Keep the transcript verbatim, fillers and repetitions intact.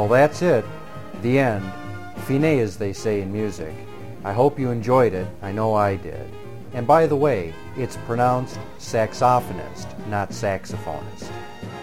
Well, that's it. The end. Fine, as they say in music. I hope you enjoyed it. I know I did. And by the way, it's pronounced saxophonist, not saxophonist.